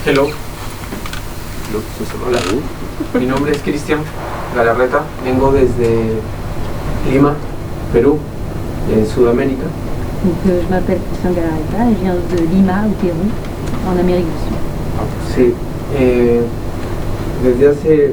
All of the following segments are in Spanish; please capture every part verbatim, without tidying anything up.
Hello. Hola. Mi nombre es Cristian Galarreta. Vengo desde Lima, Perú, en Sudamérica. Donc, euh, je m'appelle Cristian Galarreta et je viens de Lima, au Pérou, en Amérique du Sud. Sí. Eh, desde hace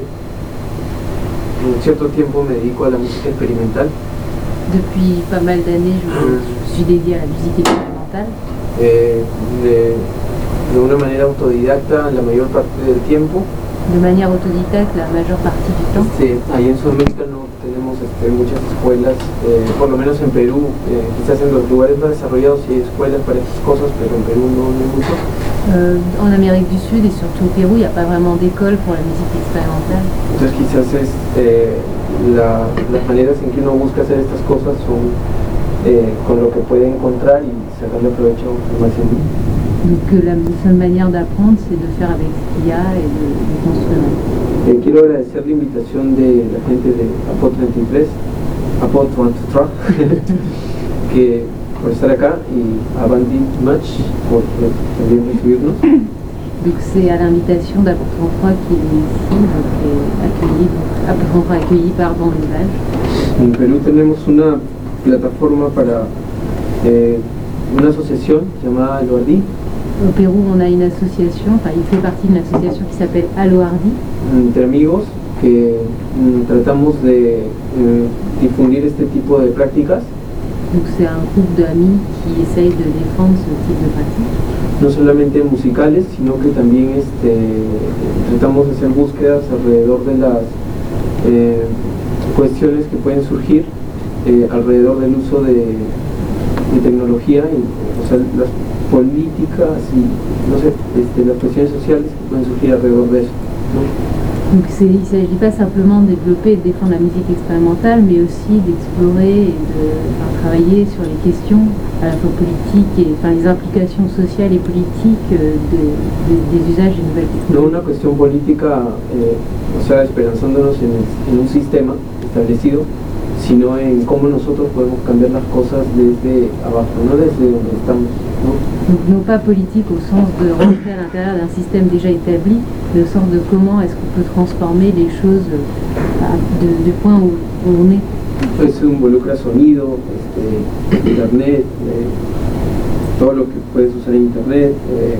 un cierto tiempo me dedico a la música experimental. Depuis pas mal d'années, je, je suis dédiée à la musique expérimentale. Eh, de, de una manera autodidacta la mayor parte del tiempo. De manière autodidacte la majeure partie du temps. Sí, ahí en Sudamérica no tenemos este, muchas escuelas, eh, por lo menos en Perú, eh, quizás en los lugares más desarrollados sí hay escuelas para estas cosas, pero en Perú no, no hay mucho. Euh, en Amérique du Sud et surtout au Pérou, il n'y a pas vraiment d'école pour la musique expérimentale. Entonces quizás es, eh, la, las maneras en que uno busca hacer estas cosas son eh, con lo que puede encontrar y sacarle provecho al máximo. Donc euh, la seule manière d'apprendre, c'est de faire avec ce qu'il y a et de, de construire. Eh, quiero agradecer la invitación de la gente de Apod treinta y tres, Apod treinta y tres, que por estar acá, y a Bandit Match por también recibirnos. Donc c'est à l'invitation d'Apod treinta y trois qui est ici, donc est accueilli, donc Apod treinta y trois accueilli par Dans Rivage. En Perú tenemos una plataforma para eh, una asociación llamada Aloardí. Au Pérou, on a une association, enfin il fait partie d'une association qui s'appelle Aloardí. Entre amigos que mm, tratamos de eh, difundir este tipo de prácticas. Donc c'est un groupe d'amis qui essaye de défendre ce type de pratique. No solamente musicales, sino que también este, tratamos de hacer búsquedas alrededor de las eh, cuestiones que pueden surgir eh, alrededor del uso de, de tecnología, y, o sea, las políticas y no sé, este, las cuestiones sociales que pueden surgir alrededor de eso, ¿no? Donc il ne s'agit pas simplement de développer et de défendre la musique expérimentale, mais aussi d'explorer et de enfin, travailler sur les questions à la fois politiques et enfin, les implications sociales et politiques de, de, des usages des nouvelles technologies. No una cuestión política, eh, o sea, esperanzándonos en, en un sistema establecido, sino en cómo nosotros podemos cambiar las cosas desde abajo, no desde donde estamos, ¿no? Donc non pas politique au sens de rentrer à l'intérieur d'un système déjà établi, mais au sens de comment est-ce qu'on peut transformer les choses de, du point où, où on est. Eso involucra sonido, este, internet, eh, todo lo que puedes usar en internet, eh,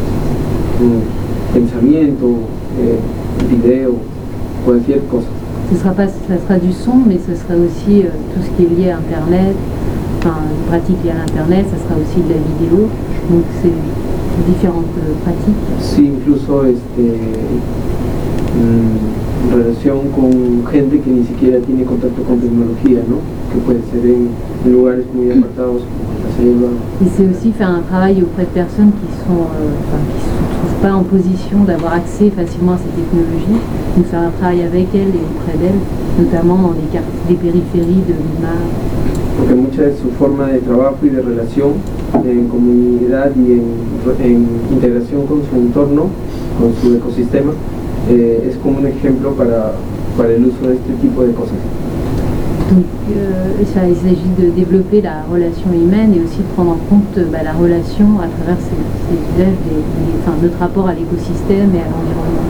pensamiento, eh, video, cualquier cosa. Ce sera pas, ça sera du son, mais ce sera aussi euh, tout ce qui est lié à Internet, enfin une pratique liée à l'Internet, ça sera aussi de la vidéo, donc c'est différentes euh, pratiques. Sí, incluso este, en relación con gente que ni siquiera tiene contacto con tecnología, ¿no? Que puede ser en, en lugares muy apartados como la selva. Et c'est aussi faire un travail auprès de personnes qui sont, euh, enfin, qui se trouvent pas en position d'avoir accès facilement à ces technologies, donc faire un travail avec elles et auprès d'elles, notamment dans les quartiers, des périphéries de Lima. Porque mucha de su forma de trabajo y de relación en comunidad y en, en integración con su entorno, con su ecosistema, eh, es como un ejemplo para, para el uso de este tipo de cosas. Donc euh, ça, il s'agit de développer la relation humaine et aussi de prendre en compte bah, la relation à travers ces, ces usages, des, des, enfin, notre rapport à l'écosystème et à l'environnement.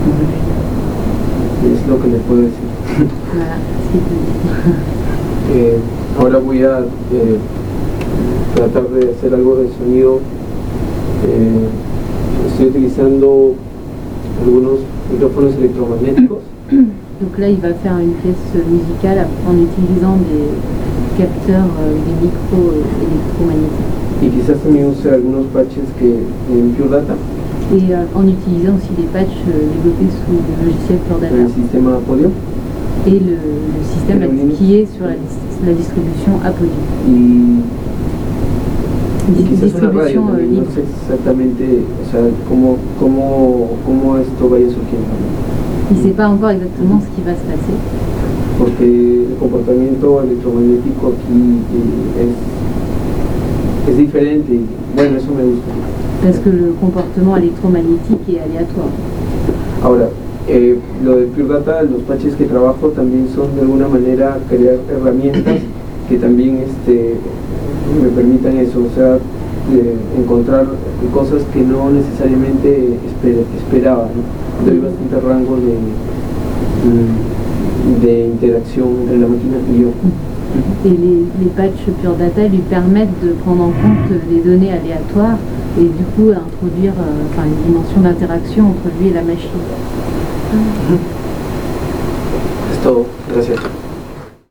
Es lo que les puedo decir. Voilà, c'est tout. eh, ahora voy a eh, tratar de hacer algo de sonido. Eh, estoy utilizando algunos micrófonos electromagnéticos. Donc là, il va faire une pièce musicale en utilisant des capteurs, euh, des micros euh, électromagnétiques. Y quizás también use algunos patches que en Pure Data. Et euh, en utilisant aussi des patchs euh, développés sous le logiciel Pure Data. El sistema Podio. Et le, le système qui est sur la, la distribution Apodi. Y, y quizás una radio distribution también, libre. no sé exactamente, o sea, cómo, cómo, cómo esto vaya surgiendo. Il ne sait pas encore exactement ce qui va se passer. Porque el comportamiento electromagnético aquí eh, es, es diferente y bueno, eso me gusta. Parce que le comportement électromagnétique est aléatoire. Ahora, eh, lo de Pure Data, los patches que trabajo también son de alguna manera crear herramientas que también este, me permitan eso, o sea, de encontrar cosas que no necesariamente esper, esperaba, ¿no? Doy bastante rango de, de interacción entre la máquina y yo. Et les, les patchs Pure Data lui permettent de prendre en compte les données aléatoires et du coup introduire euh, enfin, une dimension d'interaction entre lui et la machine. Es todo. Gracias.